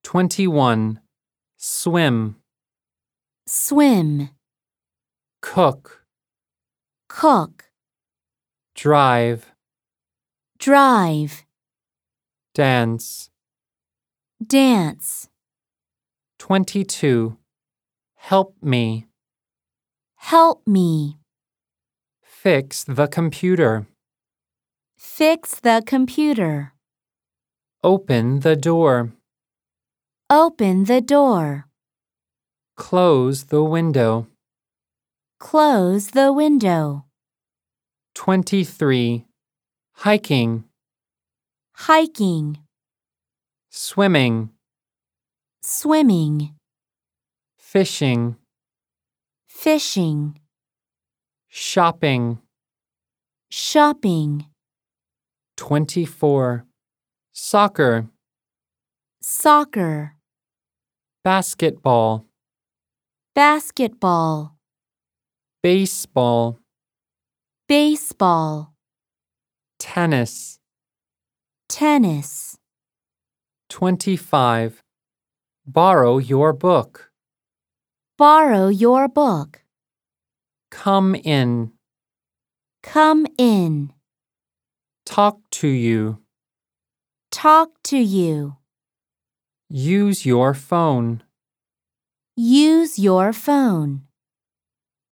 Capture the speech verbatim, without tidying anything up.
twenty-one. Swim. swim, Cook. cook, Drive. drive, Dance. dance, twenty-two. Help me. help me, Fix the computer. fix the computer, Open the door. open the door, Close the window. close the window, twenty-three. Hiking. hiking, Swimming. swimming, Fishing. fishing, Shopping. shopping, twenty-four. Soccer. soccer, Basketball. basketball, Baseball. baseball, Tennis. tennis, twenty-five. Borrow your book. borrow your book, Come in. come in, Talk to you. talk to you, Use your phone. use your phone.